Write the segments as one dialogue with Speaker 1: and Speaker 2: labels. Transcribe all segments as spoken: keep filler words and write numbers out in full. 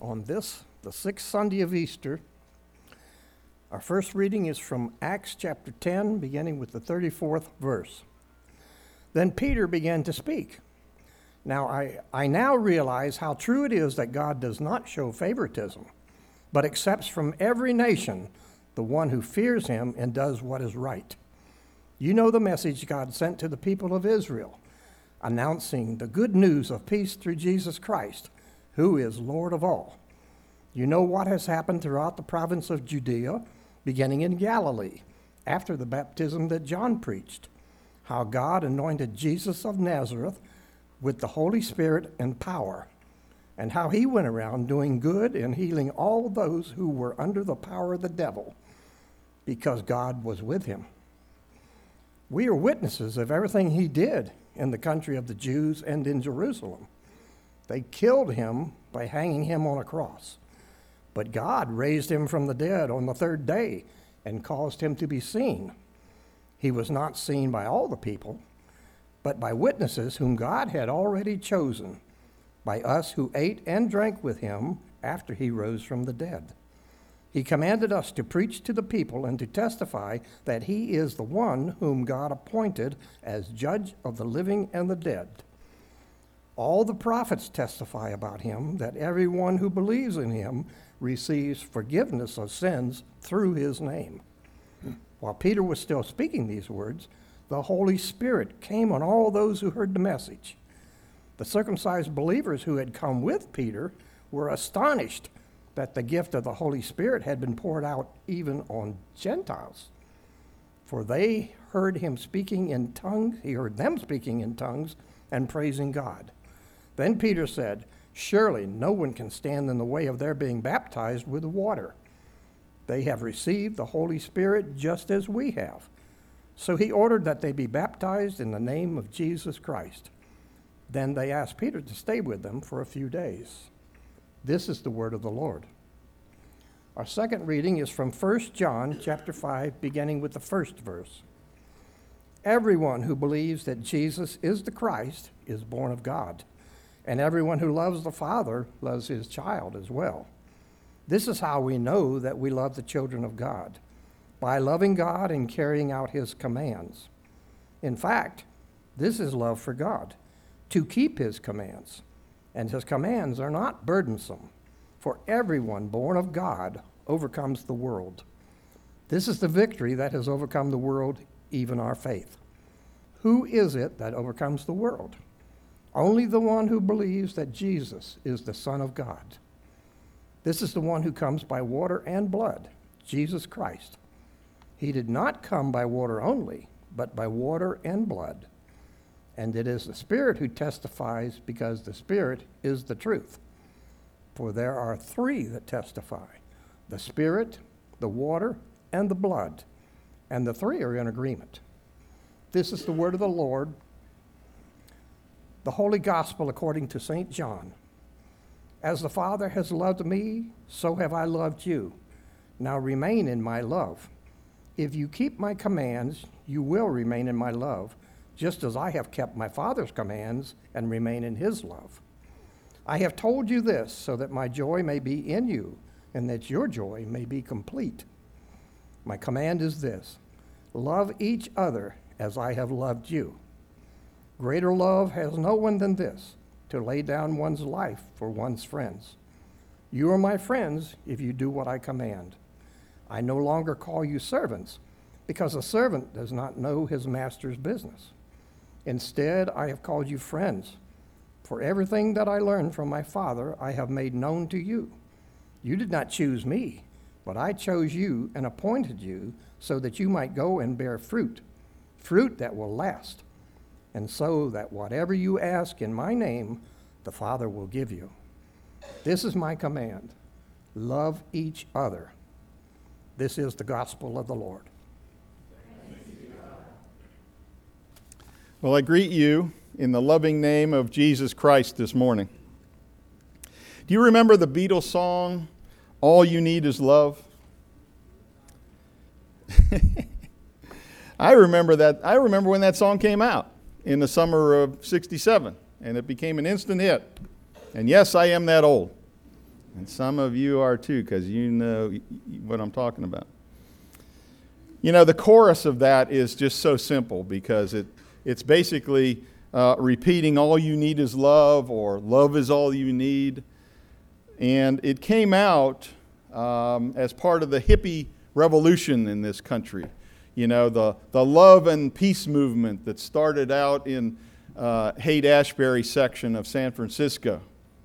Speaker 1: on this, the sixth Sunday of Easter. Our first reading is from Acts chapter ten, beginning with the thirty-fourth verse. Then Peter began to speak. Now I, I now realize how true it is that God does not show favoritism, but accepts from every nation the one who fears him and does what is right. You know the message God sent to the people of Israel, announcing the good news of peace through Jesus Christ, who is Lord of all. You know what has happened throughout the province of Judea, beginning in Galilee, after the baptism that John preached, how God anointed Jesus of Nazareth with the Holy Spirit and power, and how he went around doing good and healing all those who were under the power of the devil, because God was with him. We are witnesses of everything he did in the country of the Jews and in Jerusalem. They killed him by hanging him on a cross. But God raised him from the dead on the third day and caused him to be seen. He was not seen by all the people, but by witnesses whom God had already chosen, by us who ate and drank with him after he rose from the dead. He commanded us to preach to the people and to testify that he is the one whom God appointed as judge of the living and the dead. All the prophets testify about him, that everyone who believes in him receives forgiveness of sins through his name. While Peter was still speaking these words, the Holy Spirit came on all those who heard the message. The circumcised believers who had come with Peter were astonished that the gift of the Holy Spirit had been poured out even on Gentiles. For they heard him speaking in tongues, he heard them speaking in tongues and praising God. Then Peter said, "Surely no one can stand in the way of their being baptized with water. They have received the Holy Spirit just as we have." So he ordered that they be baptized in the name of Jesus Christ. Then they asked Peter to stay with them for a few days. This is the word of the Lord. Our second reading is from First John chapter five, beginning with the first verse. Everyone who believes that Jesus is the Christ is born of God, and everyone who loves the Father loves his child as well. This is how we know that we love the children of God, by loving God and carrying out his commands. In fact, this is love for God, to keep his commands. And his commands are not burdensome, for everyone born of God overcomes the world. This is the victory that has overcome the world, even our faith. Who is it that overcomes the world? Only the one who believes that Jesus is the Son of God. This is the one who comes by water and blood, Jesus Christ. He did not come by water only, but by water and blood. And it is the Spirit who testifies, because the Spirit is the truth. For there are three that testify, the Spirit, the water, and the blood. And the three are in agreement. This is the word of the Lord, the Holy Gospel according to Saint John. As the Father has loved me, so have I loved you. Now remain in my love. If you keep my commands, you will remain in my love, just as I have kept my Father's commands and remain in his love. I have told you this so that my joy may be in you and that your joy may be complete. My command is this: love each other as I have loved you. Greater love has no one than this, to lay down one's life for one's friends. You are my friends if you do what I command. I no longer call you servants, because a servant does not know his master's business. Instead, I have called you friends, for everything that I learned from my Father I have made known to you. You did not choose me, but I chose you and appointed you so that you might go and bear fruit, fruit that will last, and so that whatever you ask in my name, the Father will give you. This is my command: love each other. This is the gospel of the Lord.
Speaker 2: Well, I greet you in the loving name of Jesus Christ this morning. Do you remember the Beatles song, "All You Need Is Love"? I remember that. I remember when that song came out in the summer of sixty-seven, and it became an instant hit. And yes, I am that old. And some of you are too, because you know what I'm talking about. You know, the chorus of that is just so simple because it it's basically uh, repeating all you need is love, or love is all you need. And it came out um, as part of the hippie revolution in this country. You know, the, the love and peace movement that started out in uh, Haight-Ashbury section of San Francisco.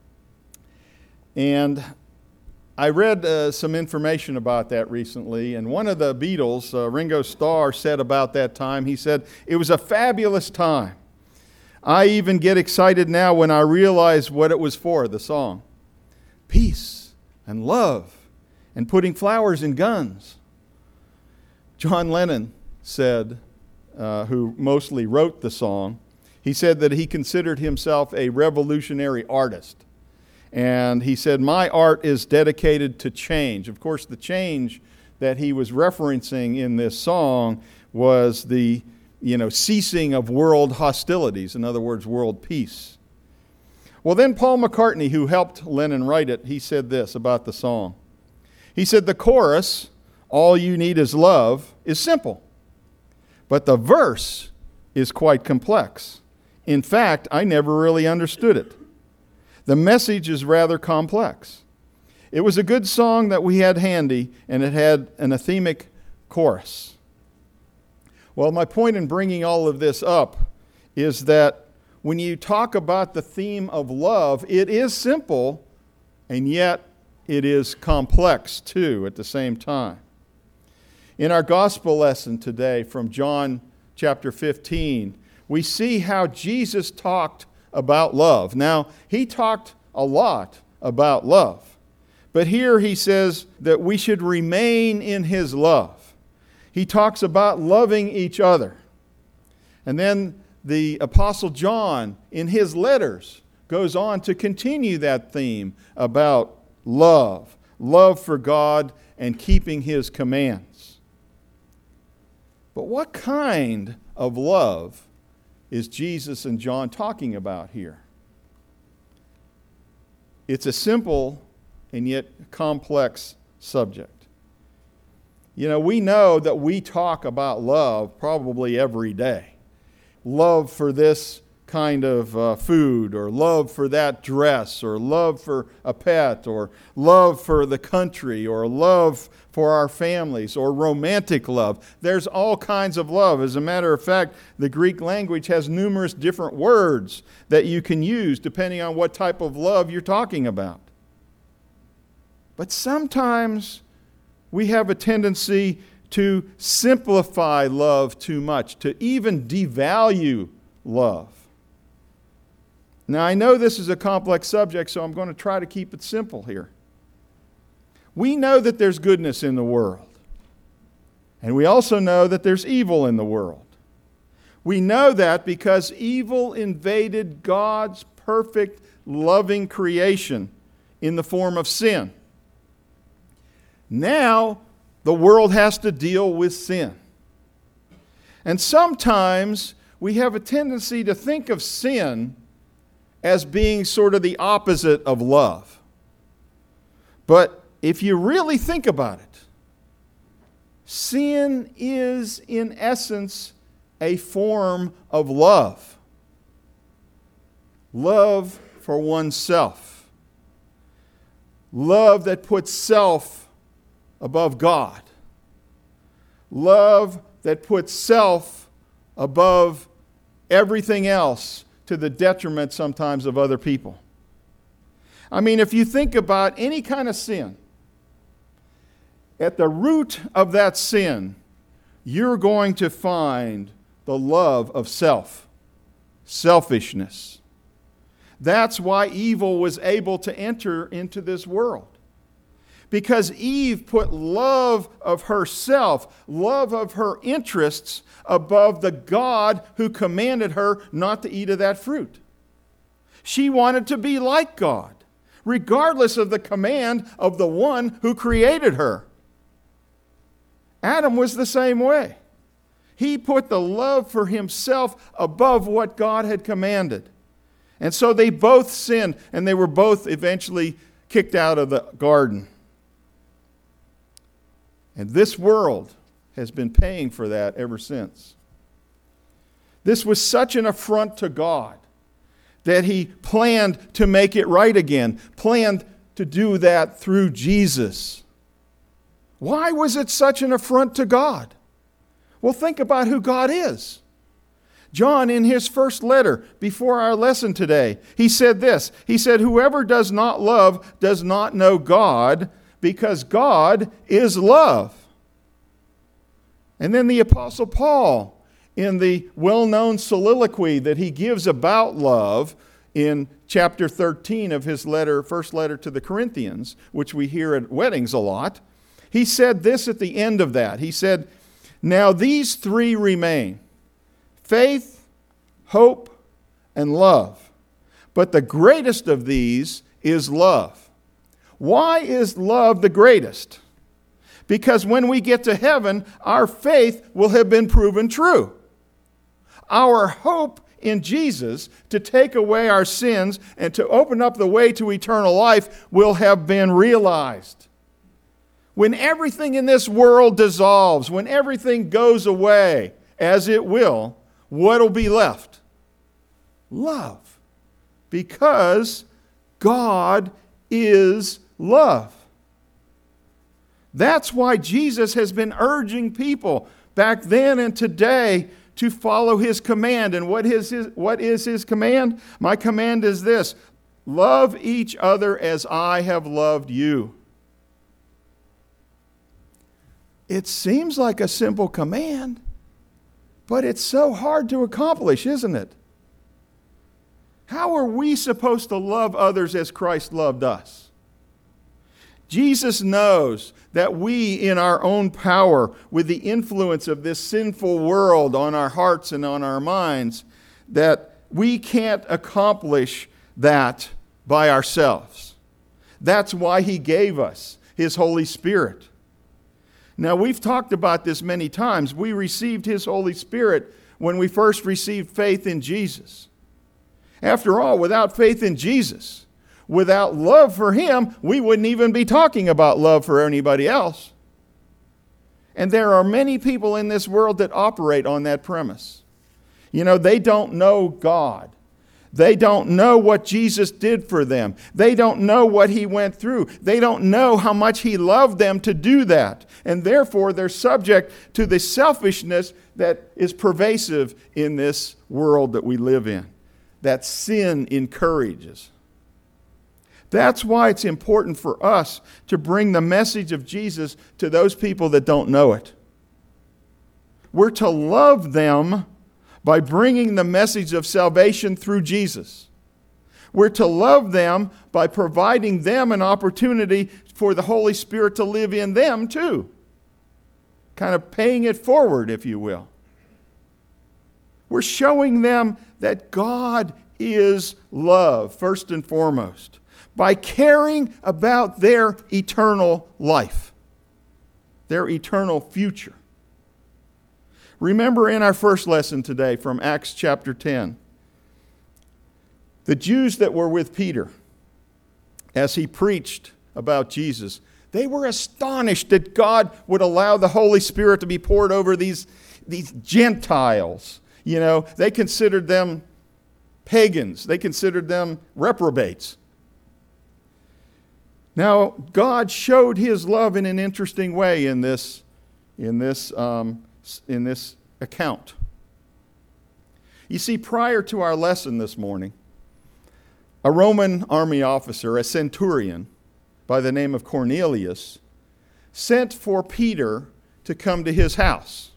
Speaker 2: And I read uh, some information about that recently, and one of the Beatles, uh, Ringo Starr, said about that time, he said, "It was a fabulous time. I even get excited now when I realize what it was for," the song. Peace and love and putting flowers in guns. John Lennon said, uh, who mostly wrote the song, he said that he considered himself a revolutionary artist. And he said, "My art is dedicated to change." Of course, the change that he was referencing in this song was the, you know, ceasing of world hostilities. In other words, world peace. Well, then Paul McCartney, who helped Lennon write it, he said this about the song. He said, "The chorus, 'All you need is love,' is simple, but the verse is quite complex. In fact, I never really understood it. The message is rather complex. It was a good song that we had handy, and it had an anthemic chorus." Well, my point in bringing all of this up is that when you talk about the theme of love, it is simple, and yet it is complex too at the same time. In our gospel lesson today from John chapter fifteen, we see how Jesus talked about love. Now, he talked a lot about love, but here he says that we should remain in his love. He talks about loving each other. And then the Apostle John, in his letters, goes on to continue that theme about love, love for God and keeping his commands. But what kind of love is Jesus and John talking about here? It's a simple and yet complex subject. You know, we know that we talk about love probably every day. Love for this kind of uh, food, or love for that dress, or love for a pet, or love for the country, or love for our families, or romantic love. There's all kinds of love. As a matter of fact, the Greek language has numerous different words that you can use depending on what type of love you're talking about. But sometimes we have a tendency to simplify love too much, to even devalue love. Now, I know this is a complex subject, so I'm going to try to keep it simple here. We know that there's goodness in the world. And we also know that there's evil in the world. We know that because evil invaded God's perfect, loving creation in the form of sin. Now, the world has to deal with sin. And sometimes we have a tendency to think of sin as being sort of the opposite of love. But if you really think about it, sin is in essence a form of love. Love for oneself. Love that puts self above God. Love that puts self above everything else, to the detriment sometimes of other people. I mean, if you think about any kind of sin, at the root of that sin, you're going to find the love of self, selfishness. That's why evil was able to enter into this world. Because Eve put love of herself, love of her interests, above the God who commanded her not to eat of that fruit. She wanted to be like God, regardless of the command of the one who created her. Adam was the same way. He put the love for himself above what God had commanded. And so they both sinned, and they were both eventually kicked out of the garden. And this world has been paying for that ever since. This was such an affront to God that he planned to make it right again, planned to do that through Jesus. Why was it such an affront to God? Well, think about who God is. John, in his first letter before our lesson today, he said this. He said, "Whoever does not love does not know God, because God is love." And then the Apostle Paul, in the well-known soliloquy that he gives about love in chapter thirteen of his letter, first letter to the Corinthians, which we hear at weddings a lot, he said this at the end of that. He said, "Now these three remain, faith, hope, and love. But the greatest of these is love." Why is love the greatest? Because when we get to heaven, our faith will have been proven true. Our hope in Jesus to take away our sins and to open up the way to eternal life will have been realized. When everything in this world dissolves, when everything goes away, as it will, what will be left? Love. Because God is love. That's why Jesus has been urging people back then and today to follow his command. And what is his, what is his command? My command is this: love each other as I have loved you. It seems like a simple command, but it's so hard to accomplish, isn't it? How are we supposed to love others as Christ loved us? Jesus knows that we, in our own power, with the influence of this sinful world on our hearts and on our minds, that we can't accomplish that by ourselves. That's why he gave us his Holy Spirit. Now, we've talked about this many times. We received his Holy Spirit when we first received faith in Jesus. After all, without faith in Jesus, without love for him, we wouldn't even be talking about love for anybody else. And there are many people in this world that operate on that premise. You know, they don't know God. They don't know what Jesus did for them. They don't know what he went through. They don't know how much he loved them to do that. And therefore, they're subject to the selfishness that is pervasive in this world that we live in, that sin encourages. That's why it's important for us to bring the message of Jesus to those people that don't know it. We're to love them by bringing the message of salvation through Jesus. We're to love them by providing them an opportunity for the Holy Spirit to live in them too. Kind of paying it forward, if you will. We're showing them that God is love, first and foremost, by caring about their eternal life, their eternal future. Remember in our first lesson today from Acts chapter ten, the Jews that were with Peter as he preached about Jesus, they were astonished that God would allow the Holy Spirit to be poured over these, these Gentiles. You know, they considered them pagans. They considered them reprobates. Now, God showed his love in an interesting way in this, in this, um, in this account. You see, prior to our lesson this morning, a Roman army officer, a centurion by the name of Cornelius, sent for Peter to come to his house.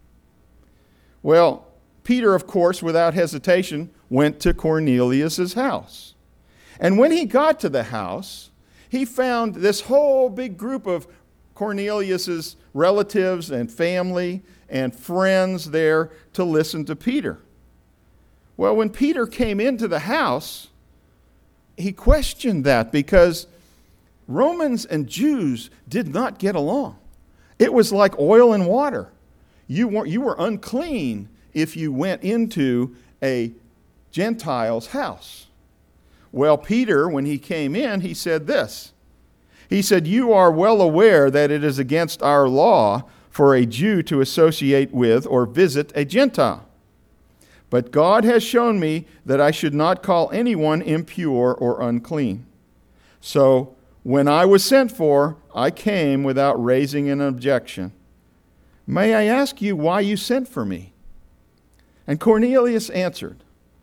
Speaker 2: Well, Peter, of course, without hesitation, went to Cornelius' house. And when he got to the house, he found this whole big group of Cornelius' relatives and family and friends there to listen to Peter. Well, when Peter came into the house, he questioned that because Romans and Jews did not get along. It was like oil and water. You were, you were unclean if you went into a Gentile's house. Well, Peter, when he came in, he said this. He said, "You are well aware that it is against our law for a Jew to associate with or visit a Gentile. But God has shown me that I should not call anyone impure or unclean. So when I was sent for, I came without raising an objection. May I ask you why you sent for me?" And Cornelius answered,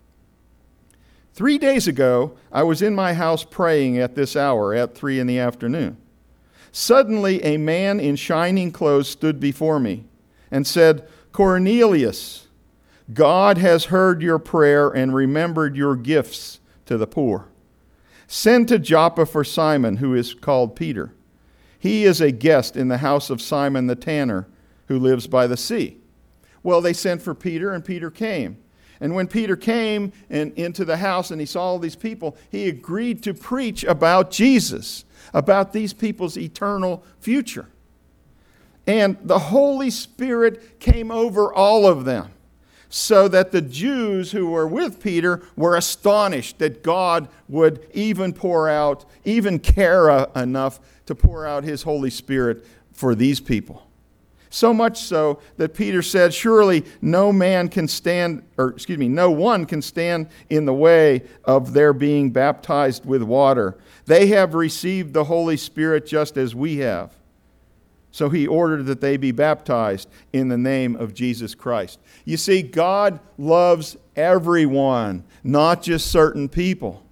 Speaker 2: "Three days ago, I was in my house praying at this hour, at three in the afternoon. Suddenly, a man in shining clothes stood before me and said, 'Cornelius, God has heard your prayer and remembered your gifts to the poor. Send to Joppa for Simon, who is called Peter. He is a guest in the house of Simon the tanner, who lives by the sea.' Well, they sent for Peter, and Peter came. And when Peter came and into the house and he saw all these people, he agreed to preach about Jesus, about these people's eternal future. And the Holy Spirit came over all of them, so that the Jews who were with Peter were astonished that God would even pour out, even care uh, enough to pour out his Holy Spirit for these people. So much so that Peter said, "Surely no man can stand, or excuse me, no one can stand in the way of their being baptized with water. They have received the Holy Spirit just as we have." So he ordered that they be baptized in the name of Jesus Christ. You see, God loves everyone, not just certain people.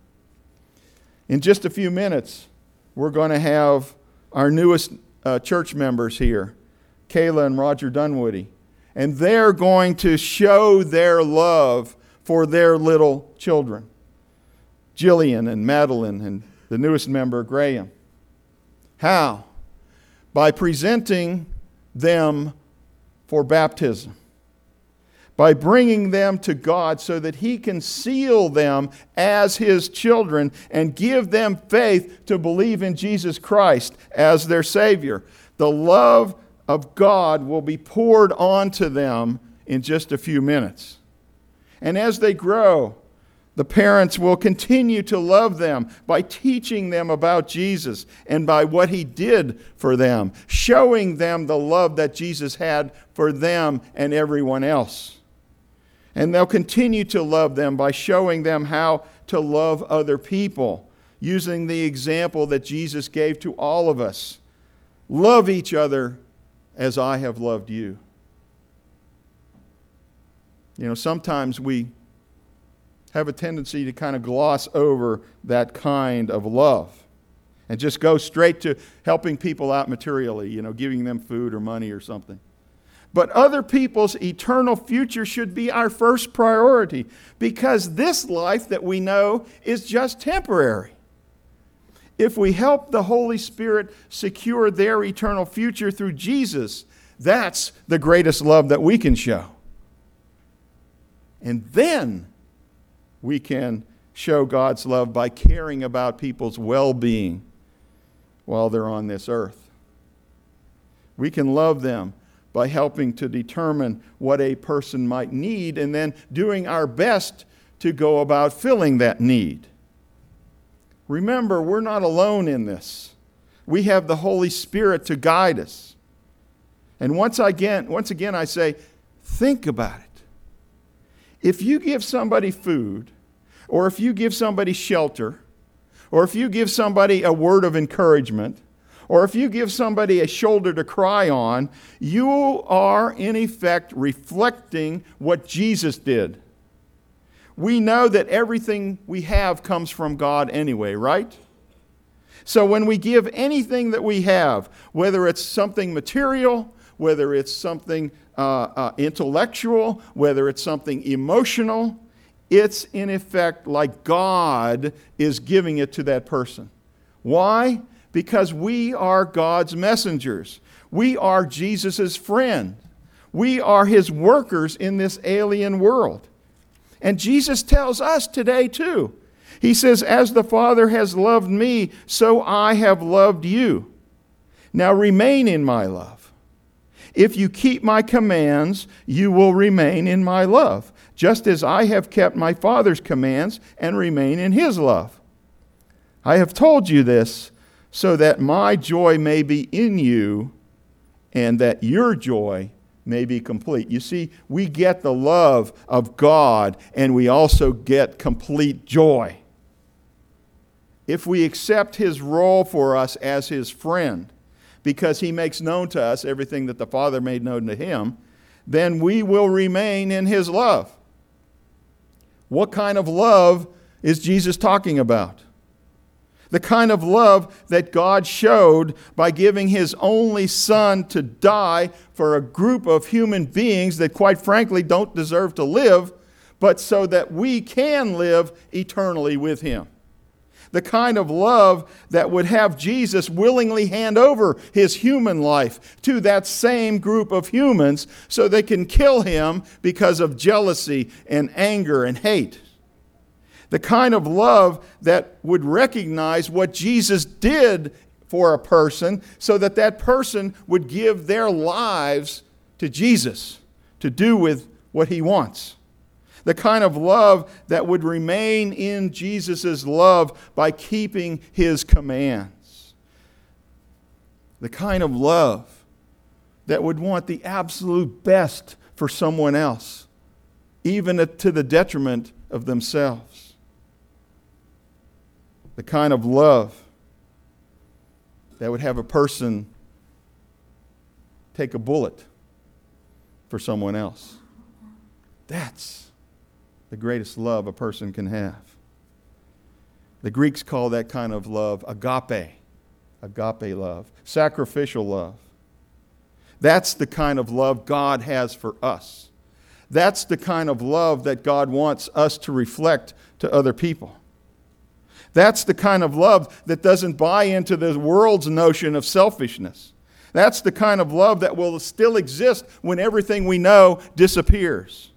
Speaker 2: In just a few minutes, we're going to have our newest uh, church members here, Kayla and Roger Dunwoody. And they're going to show their love for their little children, Jillian and Madeline and the newest member, Graham. How? By presenting them for baptism. By bringing them to God so that he can seal them as his children and give them faith to believe in Jesus Christ as their Savior. The love of God will be poured onto them in just a few minutes. And as they grow, the parents will continue to love them by teaching them about Jesus and by what he did for them, showing them the love that Jesus had for them and everyone else. And they'll continue to love them by showing them how to love other people, using the example that Jesus gave to all of us. Love each other as I have loved you. You know, sometimes we have a tendency to kind of gloss over that kind of love and just go straight to helping people out materially, you know, giving them food or money or something. But other people's eternal future should be our first priority, because this life that we know is just temporary. If we help the Holy Spirit secure their eternal future through Jesus, that's the greatest love that we can show. And then we can show God's love by caring about people's well-being while they're on this earth. We can love them by helping to determine what a person might need and then doing our best to go about filling that need. Remember, we're not alone in this. We have the Holy Spirit to guide us. And once again, once again I say, think about it. If you give somebody food, or if you give somebody shelter, or if you give somebody a word of encouragement, or if you give somebody a shoulder to cry on, you are in effect reflecting what Jesus did. We know that everything we have comes from God anyway, right? So when we give anything that we have, whether it's something material, whether it's something uh, uh, intellectual, whether it's something emotional, it's in effect like God is giving it to that person. Why? Because we are God's messengers. We are Jesus' friend. We are his workers in this alien world. And Jesus tells us today too. He says, "As the Father has loved me, so I have loved you. Now remain in my love. If you keep my commands, you will remain in my love, just as I have kept my Father's commands and remain in his love. I have told you this so that my joy may be in you and that your joy may be complete. You see, we get the love of God and we also get complete joy. If we accept his role for us as his friend, because he makes known to us everything that the Father made known to him, then we will remain in his love. What kind of love is Jesus talking about? The kind of love that God showed by giving his only Son to die for a group of human beings that, quite frankly, don't deserve to live, but so that we can live eternally with him. The kind of love that would have Jesus willingly hand over his human life to that same group of humans so they can kill him because of jealousy and anger and hate. The kind of love that would recognize what Jesus did for a person so that that person would give their lives to Jesus to do with what he wants. The kind of love that would remain in Jesus' love by keeping his commands. The kind of love that would want the absolute best for someone else, even to the detriment of themselves. The kind of love that would have a person take a bullet for someone else. That's the greatest love a person can have. The Greeks call that kind of love agape. Agape love. Sacrificial love. That's the kind of love God has for us. That's the kind of love that God wants us to reflect to other people. That's the kind of love that doesn't buy into the world's notion of selfishness. That's the kind of love that will still exist when everything we know disappears.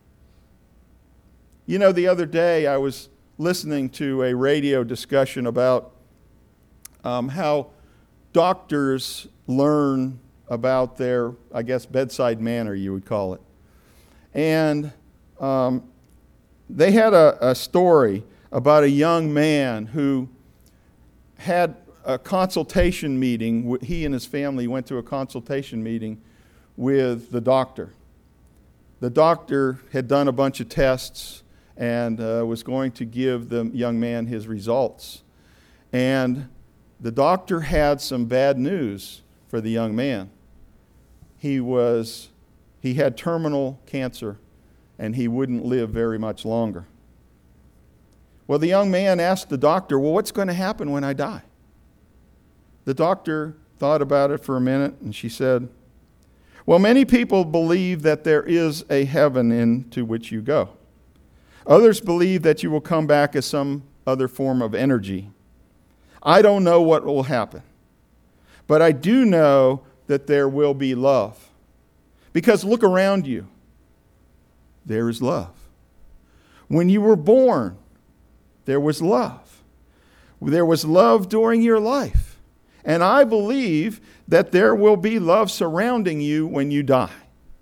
Speaker 2: You know, the other day I was listening to a radio discussion about um, how doctors learn about their, I guess, bedside manner, you would call it. And um, they had a, a story about a young man who had a consultation meeting. He and his family went to a consultation meeting with the doctor. The doctor had done a bunch of tests and uh, was going to give the young man his results. And the doctor had some bad news for the young man. He was, he had terminal cancer and he wouldn't live very much longer. Well, the young man asked the doctor, well, what's going to happen when I die? The doctor thought about it for a minute, and she said, well, many people believe that there is a heaven into which you go. Others believe that you will come back as some other form of energy. I don't know what will happen, but I do know that there will be love. Because look around you. There is love. When you were born, there was love. There was love during your life. And I believe that there will be love surrounding you when you die.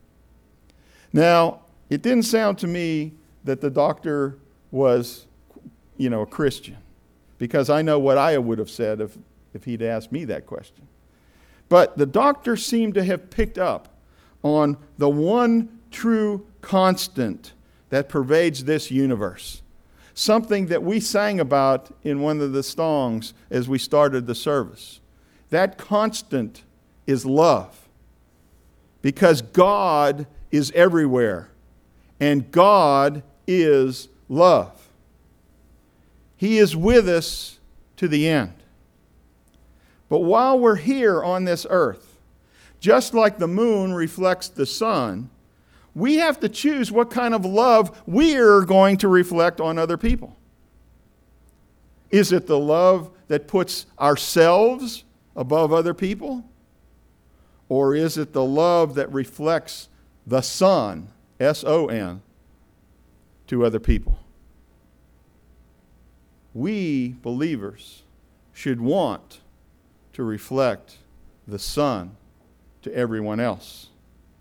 Speaker 2: Now, it didn't sound to me that the doctor was, you know, a Christian, because I know what I would have said if, if he'd asked me that question. But the doctor seemed to have picked up on the one true constant that pervades this universe. Something that we sang about in one of the songs as we started the service. That constant is love. Because God is everywhere. And God is love. He is with us to the end. But while we're here on this earth, just like the moon reflects the sun, we have to choose what kind of love we're going to reflect on other people. Is it the love that puts ourselves above other people? Or is it the love that reflects the Son, S O N, to other people? We, believers, should want to reflect the Son to everyone else,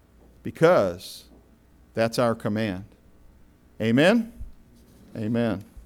Speaker 2: because that's our command. Amen? Amen.